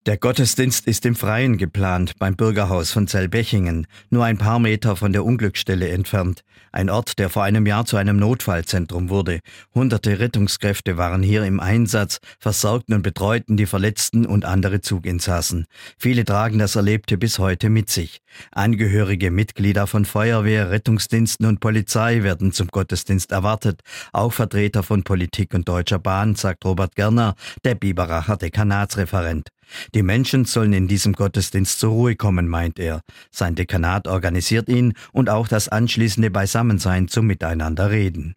Der Gottesdienst ist im Freien geplant, beim Bürgerhaus von Zellbechingen, nur ein paar Meter von der Unglücksstelle entfernt. Ein Ort, der vor einem Jahr zu einem Notfallzentrum wurde. Hunderte Rettungskräfte waren hier im Einsatz, versorgten und betreuten die Verletzten und andere Zuginsassen. Viele tragen das Erlebte bis heute mit sich. Angehörige Mitglieder von Feuerwehr, Rettungsdiensten und Polizei werden zum Gottesdienst erwartet. Auch Vertreter von Politik und Deutscher Bahn, sagt Robert Gerner, der Biberacher Dekanatsreferent. Die Menschen sollen in diesem Gottesdienst zur Ruhe kommen, meint er. Sein Dekanat organisiert ihn und auch das anschließende Beisammensein zum Miteinanderreden.